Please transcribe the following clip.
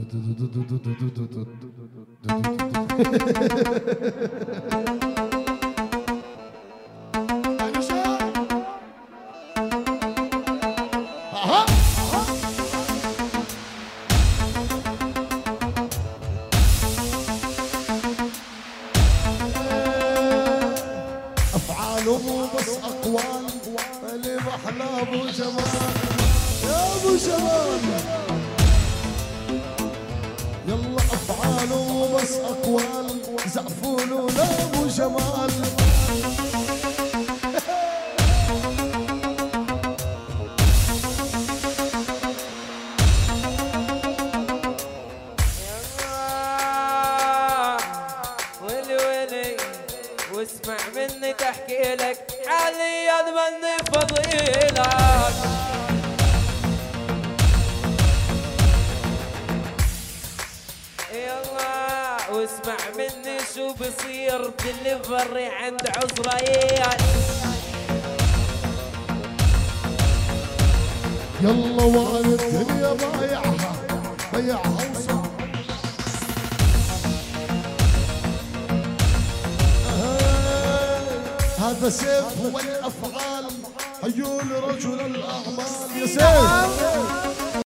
افعال مو بس اقوال اللي محلى ابو جمال يا ابو جمال. يلا افعال مو بس اقوال زعفون ولا ابو جمال. واسمع مني تحكي لك علي اضمني فضيلك. يلا واسمع مني شو بصير دليفري عند عزرائيل. يلا وعن الدنيا بايعها وصار هذا سيف هو الافعال عيون رجل الاعمال يا سيف.